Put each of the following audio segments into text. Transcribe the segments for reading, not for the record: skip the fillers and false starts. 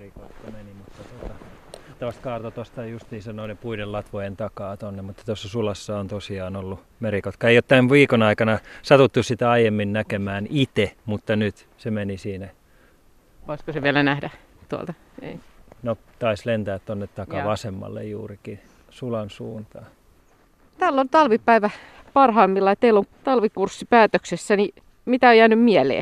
merikotka meni, mutta tuosta kaarto tuosta justiinsa noiden puiden latvojen takaa tonne, mutta tuossa sulassa on tosiaan ollut merikotka. Ei ole tämän viikon aikana satuttu sitä aiemmin näkemään itse, mutta nyt se meni siinä. Voisiko se vielä nähdä tuolta? Ei. No taisi lentää tonne takaa Joo. vasemmalle juurikin sulan suuntaan. Täällä on talvipäivä parhaimmillaan. Teillä on talvikurssi päätöksessä, niin mitä on jäänyt mieleen?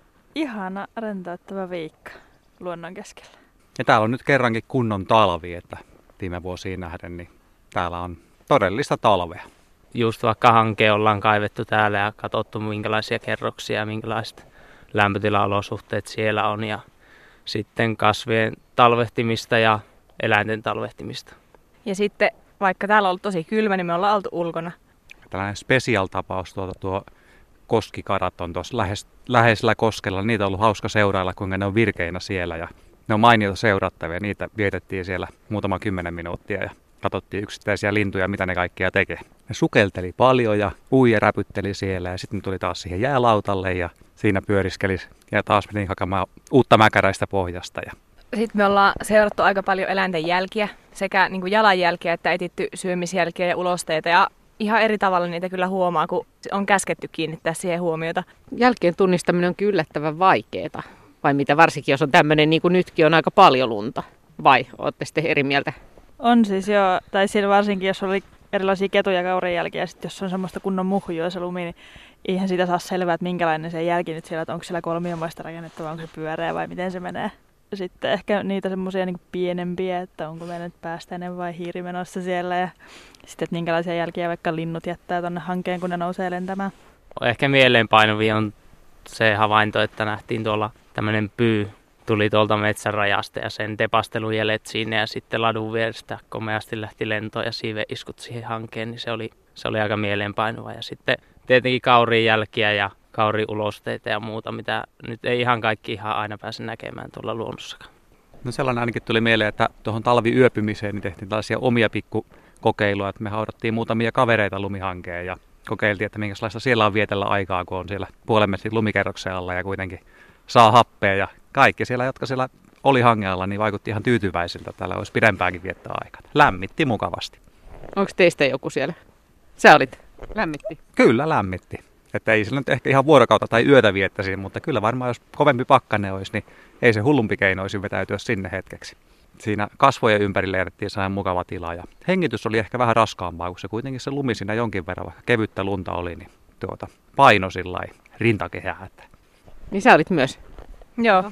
Ihana rentouttava viikko luonnon keskellä. Ja täällä on nyt kerrankin kunnon talvi, että viime vuosiin nähden, niin täällä on todellista talvea. Just vaikka hanke ollaan kaivettu täällä ja katsottu minkälaisia kerroksia ja minkälaiset lämpötilaolosuhteet siellä on ja sitten kasvien talvehtimista ja eläinten talvehtimista. Ja sitten vaikka täällä on ollut tosi kylmä, niin me ollaan oltu ulkona. Tällainen special-tapaus tuo koskikarat on tuossa läheisellä koskella. Niitä on ollut hauska seurailla, kuinka ne on virkeinä siellä ja ne on mainioita seurattavia. Niitä vietettiin siellä muutama 10 minuuttia ja katsottiin yksittäisiä lintuja, mitä ne kaikkia tekee. Ne sukelteli paljon ja ui ja räpytteli siellä ja sitten tuli taas siihen jäälautalle ja siinä pyöriskeli ja taas meni hakemaan uutta mäkäräistä pohjasta. Sitten me ollaan seurattu aika paljon eläinten jälkiä, sekä niin kuin jalanjälkiä että etitty syömisjälkiä ja ulosteita. Ja ihan eri tavalla niitä kyllä huomaa, kun on käsketty kiinnittää siihen huomiota. Jälkeen tunnistaminen onkin yllättävän vaikeaa. Vai mitä varsinkin, jos on tämmöinen, niin kuin nytkin on aika paljon lunta. Vai ootte sitten eri mieltä? On siis joo, tai siellä varsinkin jos oli erilaisia ketu- ja kaurinjälkiä, ja sitten jos on semmoista kunnon muhjua se lumi, niin eihän siitä saa selvää, että minkälainen se jälki nyt siellä, että onko siellä kolmiomaista rakennetta vai onko se pyöreä vai miten se menee. Sitten ehkä niitä semmoisia niin pienempiä, että onko meillä nyt päästäinen vai hiiri menossa siellä, ja sitten että minkälaisia jälkiä vaikka linnut jättää tonne hankeen, kun ne nousee lentämään. Ehkä mieleenpainuvia on se havainto, että nähtiin tuolla tämmöinen pyy tuli tuolta metsän rajasta ja sen tepastelujäljet sinne ja sitten ladun vierestä komeasti lähti lentoon ja siiveiskut siihen hankeen, niin se oli aika mieleenpainuva. Ja sitten tietenkin kauriin jälkiä ja kauriulosteita ja muuta, mitä nyt ei ihan kaikki ihan aina pääse näkemään tuolla luonnossakaan. No sellainen ainakin tuli mieleen, että tuohon talviyöpymiseen niin tehtiin tällaisia omia pikkukokeiluja, että me haudattiin muutamia kavereita lumihankeen ja kokeiltiin, että minkälaista siellä on vietellä aikaa, kun on siellä puolen metrin lumikerroksen alla ja kuitenkin saa happea ja kaikki siellä, jotka siellä oli hangealla, niin vaikutti ihan tyytyväisiltä. Täällä olisi pidempäänkin viettää aikaa. Lämmitti mukavasti. Onko teistä joku siellä? Sä olit. Lämmitti. Kyllä lämmitti. Että ei sillä nyt ehkä ihan vuorokautta tai yötä viettäisi, mutta kyllä varmaan jos kovempi pakkanne olisi, niin ei se hullumpi keino olisi vetäytyä sinne hetkeksi. Siinä kasvojen ympärille jätettiin sellainen mukava tila ja hengitys oli ehkä vähän raskaampaa, kun se kuitenkin se lumi siinä jonkin verran, vaikka kevyttä lunta oli, niin paino sillai rintakehää. Niin sä olit myös. Joo.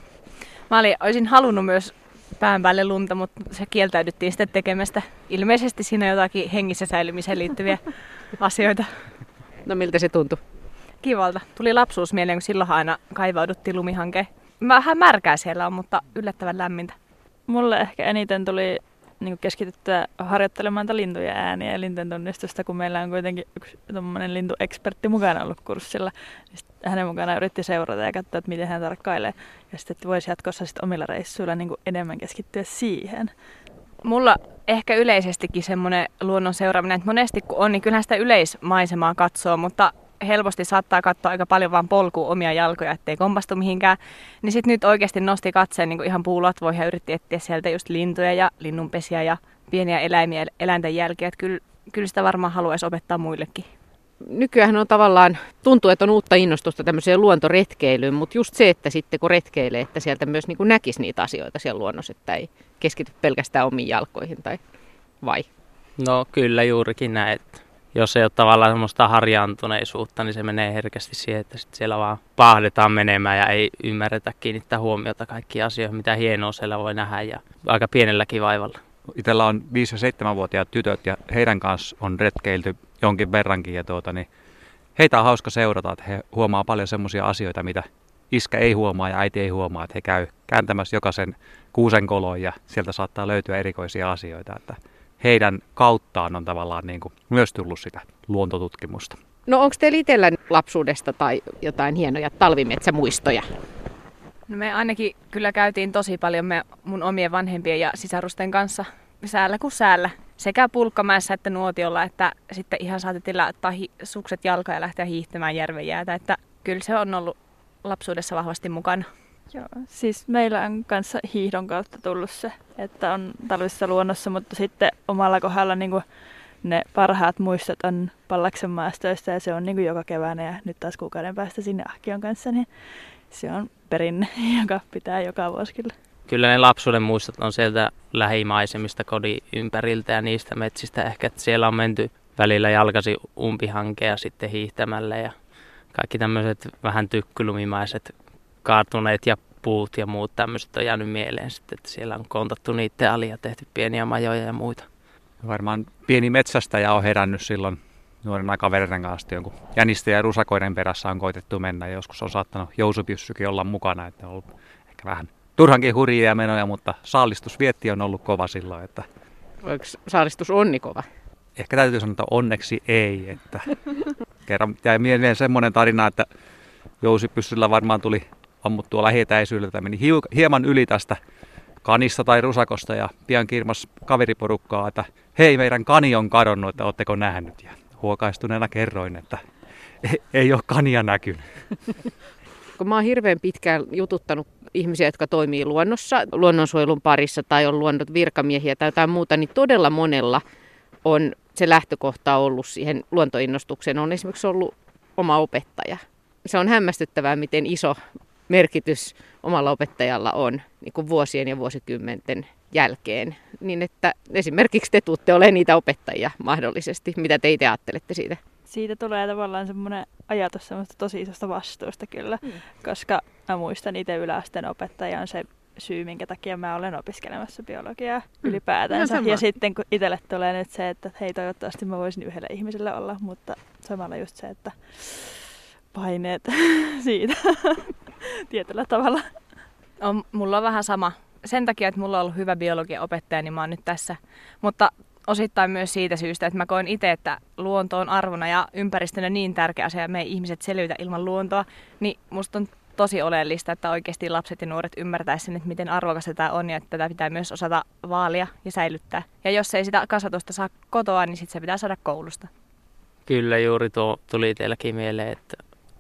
Olisin halunnut myös pään päälle lunta, mutta se kieltäydyttiin sitten tekemästä. Ilmeisesti siinä jotakin hengissä säilymiseen liittyviä asioita. No miltä se tuntui? Kivalta. Tuli lapsuus mieleen, kun silloin aina kaivauduttiin lumihankeen. Vähän märkää siellä on, mutta yllättävän lämmintä. Mulle ehkä eniten tuli niin keskityttyä harjoittelemaan lintujen ääniä ja lintujen tunnistusta, kun meillä on kuitenkin yksi tommonen lintuekspertti mukana ollut kurssilla. Hänen mukana yritti seurata ja katsoa, että miten hän tarkkailee. Ja sitten, että voisi jatkossa sitten omilla reissuilla niin enemmän keskittyä siihen. Mulla ehkä yleisestikin semmoinen luonnon seuraaminen, että monesti kun on, niin kyllähän sitä yleismaisemaa katsoo, mutta helposti saattaa katsoa aika paljon vaan polkua omia jalkoja, ettei kompastu mihinkään. Niin sitten nyt oikeasti nosti katseen niin ihan puulatvoihin ja yritti etsiä sieltä just lintuja ja linnunpesiä ja pieniä eläimiä, eläinten jälkiä. Että kyllä sitä varmaan haluaisi opettaa muillekin. Nykyään on tavallaan, tuntuu, että on uutta innostusta tämmöiseen luontoretkeilyyn, mutta just se, että sitten kun retkeilee, että sieltä myös niin kuin näkisi niitä asioita siellä luonnossa, että ei keskity pelkästään omiin jalkoihin tai vai? No kyllä juurikin näin, että jos ei ole tavallaan semmoista harjaantuneisuutta, niin se menee herkästi siihen, että sit siellä vaan paahdetaan menemään ja ei ymmärretä kiinnittää huomiota kaikkiin asioihin, mitä hienoa siellä voi nähdä ja aika pienelläkin vaivalla. Itellä on 5- ja 7-vuotiaat tytöt ja heidän kanssa on retkeilty jonkin verrankin ja niin heitä on hauska seurata, että he huomaa paljon semmoisia asioita, mitä iskä ei huomaa ja äiti ei huomaa, että he käy kääntämässä jokaisen kuusen kolon ja sieltä saattaa löytyä erikoisia asioita, että heidän kauttaan on tavallaan niin kuin myös tullut sitä luontotutkimusta. No onko teillä itsellä lapsuudesta tai jotain hienoja talvimetsämuistoja? No me ainakin kyllä käytiin tosi paljon mun omien vanhempien ja sisarusten kanssa säällä kuin säällä. Sekä Pulkkamäessä että Nuotiolla, että sitten ihan saatettiin laittaa sukset jalkaan ja lähteä hiihtämään järven jäätä. Että kyllä se on ollut lapsuudessa vahvasti mukana. Joo, siis meillä on kanssa hiihdon kautta tullut se, että on talvisessa luonnossa, mutta sitten omalla kohdalla niin kuin ne parhaat muistot on Pallaksen maastoista ja se on niin kuin joka keväänä ja nyt taas kuukauden päästä sinne Ahkion kanssa, niin se on perinne, joka pitää joka vuosi kyllä. Kyllä ne lapsuuden muistot on sieltä lähimaisemista kodin ympäriltä ja niistä metsistä ehkä, että siellä on menty välillä jalkaisin umpihankea sitten hiihtämällä ja kaikki tämmöiset vähän tykkylumimaiset kaartuneet ja puut ja muut tämmöiset on jäänyt mieleen sitten, että siellä on kontattu niiden ali ja tehty pieniä majoja ja muita. Varmaan pieni metsästäjä on herännyt silloin nuorena kavereiden kanssa jonkun jänisten ja rusakoiden perässä on koitettu mennä ja joskus on saattanut jousupyssykin olla mukana, että on ollut ehkä vähän turhankin hurjia menoja, mutta saalistusvietti on ollut kova silloin, että Oliko saalistus onni kova? ehkä täytyy sanoa, että onneksi ei. Että kerran jäi mieleen semmoinen tarina, että jousipyssyllä varmaan tuli ammuttua lähietäisyydeltä, meni hieman yli tästä kanista tai rusakosta ja pian kirmas kaveriporukkaa, että hei, meidän kani on kadonnut, että ootteko nähnyt? Ja huokaistuneena kerroin, että ei ole kania näkynyt. Kun mä oon hirveän pitkään jututtanut ihmisiä, jotka toimii luonnossa, luonnonsuojelun parissa tai on luonnon virkamiehiä tai jotain muuta, niin todella monella on se lähtökohta ollut siihen luontoinnostukseen. On esimerkiksi ollut oma opettaja. Se on hämmästyttävää, miten iso merkitys omalla opettajalla on niin kuin vuosien ja vuosikymmenten jälkeen. Niin että esimerkiksi te tuutte olemaan niitä opettajia mahdollisesti. Mitä te itse ajattelette siitä? Siitä tulee tavallaan semmoinen ajatus semmoista tosi isosta vastuusta kyllä, koska mä muistan itse yläasteen opettaja on se syy, minkä takia mä olen opiskelemassa biologiaa ylipäätänsä. Ja sitten kun itselle tulee nyt se, että hei, toivottavasti mä voisin yhdelle ihmiselle olla, mutta samalla just se, että paineet siitä tietyllä tavalla. Mulla on vähän sama. Sen takia, että mulla on ollut hyvä biologian opettaja, niin mä oon nyt tässä. Mutta osittain myös siitä syystä, että mä koen itse, että luonto on arvona ja ympäristönä niin tärkeä asia, me ei ihmiset selvitä ilman luontoa, niin musta on tosi oleellista, että oikeasti lapset ja nuoret ymmärtäisivät sen, että miten arvokasta tämä on ja että tätä pitää myös osata vaalia ja säilyttää. Ja jos ei sitä kasvatusta saa kotoa, niin sitten se pitää saada koulusta. Kyllä juuri tuo tuli teilläkin mieleen, että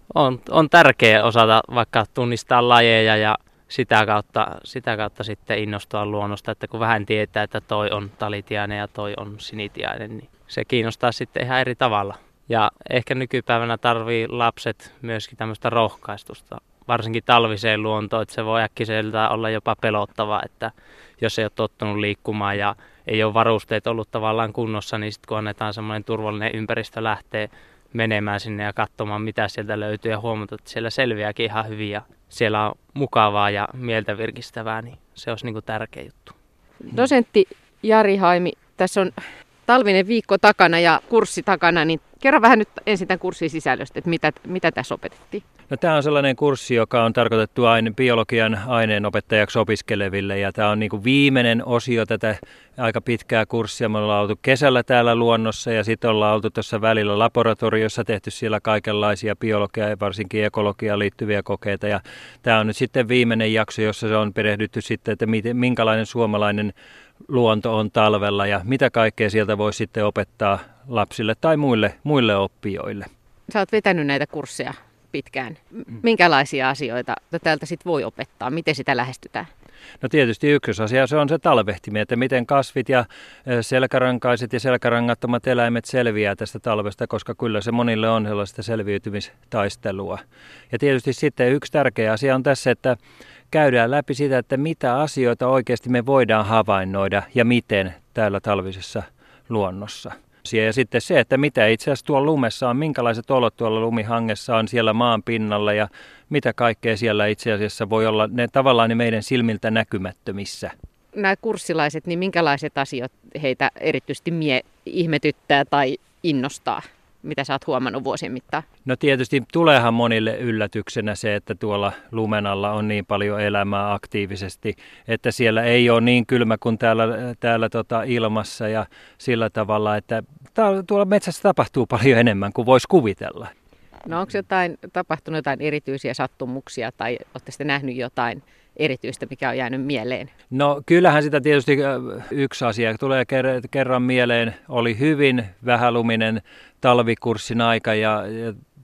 on tärkeää osata vaikka tunnistaa lajeja ja sitä kautta sitten innostua luonnosta, että kun vähän tietää, että toi on talitiainen ja toi on sinitiainen, niin se kiinnostaa sitten ihan eri tavalla. Ja ehkä nykypäivänä tarvii lapset myöskin tämmöistä rohkaistusta, varsinkin talviseen luontoon, että se voi äkkiseltään olla jopa pelottava, että jos ei ole tottunut liikkumaan ja ei ole varusteet ollut tavallaan kunnossa, niin sitten kun annetaan semmoinen turvallinen ympäristö lähtee menemään sinne ja katsomaan, mitä sieltä löytyy ja huomata, että siellä selviääkin ihan hyvin ja siellä on mukavaa ja mieltä virkistävää, niin se olisi niin kuin tärkeä juttu. Dosentti Jari Haimi, tässä on talvinen viikko takana ja kurssi takana, niin kerro vähän nyt ensin tämän kurssin sisällöstä, että mitä tässä opetettiin. No, tämä on sellainen kurssi, joka on tarkoitettu biologian aineenopettajaksi opiskeleville ja tämä on niin kuin viimeinen osio tätä aika pitkää kurssia. Me ollaan oltu kesällä täällä luonnossa ja sitten ollaan oltu tuossa välillä laboratoriossa, tehty siellä kaikenlaisia biologiaa ja varsinkin ekologiaan liittyviä kokeita ja tämä on nyt sitten viimeinen jakso, jossa se on perehdytty sitten, että minkälainen suomalainen luonto on talvella ja mitä kaikkea sieltä voi sitten opettaa lapsille tai muille oppijoille. Sä oot vetänyt näitä kursseja pitkään. Minkälaisia asioita täältä sit voi opettaa? Miten sitä lähestytään? No tietysti ykkösasia se on se talvehtiminen, että miten kasvit ja selkärankaiset ja selkärangattomat eläimet selviää tästä talvesta, koska kyllä se monille on sellaista selviytymistaistelua. Ja tietysti sitten yksi tärkeä asia on tässä, että käydään läpi sitä, että mitä asioita oikeasti me voidaan havainnoida ja miten täällä talvisessa luonnossa. Ja sitten se, että mitä itse asiassa tuolla lumessa on, minkälaiset olot tuolla lumihangessa on siellä maan pinnalla ja mitä kaikkea siellä itse asiassa voi olla tavallaan ne meidän silmiltä näkymättömissä. Nämä kurssilaiset, niin minkälaiset asiat heitä erityisesti ihmetyttää tai innostaa? Mitä sä oot huomannut vuosien mittaan? No tietysti tuleehan monille yllätyksenä se, että tuolla lumen alla on niin paljon elämää aktiivisesti, että siellä ei ole niin kylmä kuin täällä ilmassa ja sillä tavalla, että tuolla metsässä tapahtuu paljon enemmän kuin voisi kuvitella. No onko tapahtunut jotain erityisiä sattumuksia tai olette sitten nähnyt jotain erityistä, mikä on jäänyt mieleen? No kyllähän sitä tietysti yksi asia tulee kerran mieleen, oli hyvin vähäluminen talvikurssin aika ja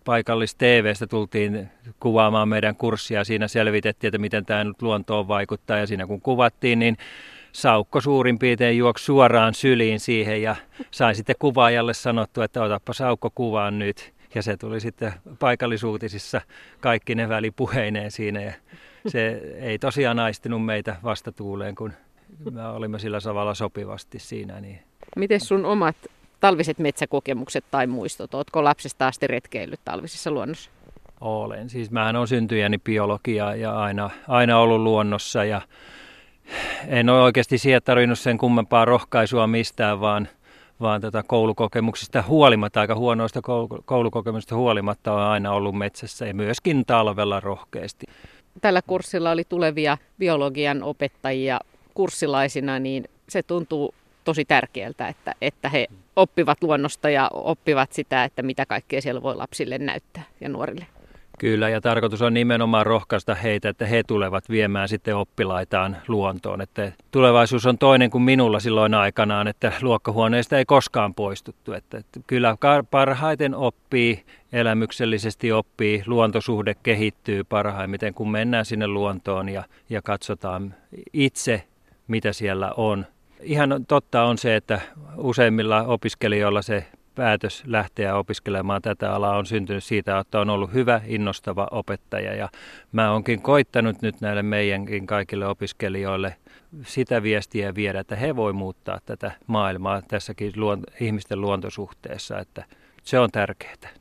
paikallis-TV:stä tultiin kuvaamaan meidän kurssia. Siinä selvitettiin, että miten tämä nyt luontoon vaikuttaa. Ja siinä kun kuvattiin, niin Saukko suurin piirtein juoksi suoraan syliin siihen ja sai sitten kuvaajalle sanottua, että otappa Saukko kuvaan nyt. Ja se tuli sitten paikallisuutisissa kaikki ne välipuheineen siinä. Ja se ei tosiaan aistinut meitä vastatuuleen, kun me olimme sillä tavalla sopivasti siinä. Niin. Miten sun omat talviset metsäkokemukset tai muistot? Ootko lapsesta asti retkeillyt talvisessa luonnossa? Olen. Siis mähän on syntyjäni biologia ja aina ollut luonnossa. Ja en ole oikeasti siihen tarvinnut sen kummempaa rohkaisua mistään, vaan koulukokemuksista huolimatta, aika huonoista koulukokemuksista huolimatta on aina ollut metsässä ja myöskin talvella rohkeasti. Tällä kurssilla oli tulevia biologian opettajia kurssilaisina, niin se tuntuu tosi tärkeältä, että he oppivat luonnosta ja oppivat sitä, että mitä kaikkea siellä voi lapsille näyttää ja nuorille. Kyllä, ja tarkoitus on nimenomaan rohkaista heitä, että he tulevat viemään sitten oppilaitaan luontoon. Että tulevaisuus on toinen kuin minulla silloin aikanaan, että luokkahuoneesta ei koskaan poistuttu. Että kyllä parhaiten oppii, elämyksellisesti oppii, luontosuhde kehittyy parhaimmiten, kun mennään sinne luontoon ja katsotaan itse, mitä siellä on. Ihan totta on se, että useimmilla opiskelijoilla se päätös lähteä opiskelemaan tätä alaa on syntynyt siitä, että on ollut hyvä, innostava opettaja. Ja mä oonkin koittanut nyt näille meidänkin kaikille opiskelijoille sitä viestiä viedä, että he voi muuttaa tätä maailmaa tässäkin ihmisten luontosuhteessa, että se on tärkeää.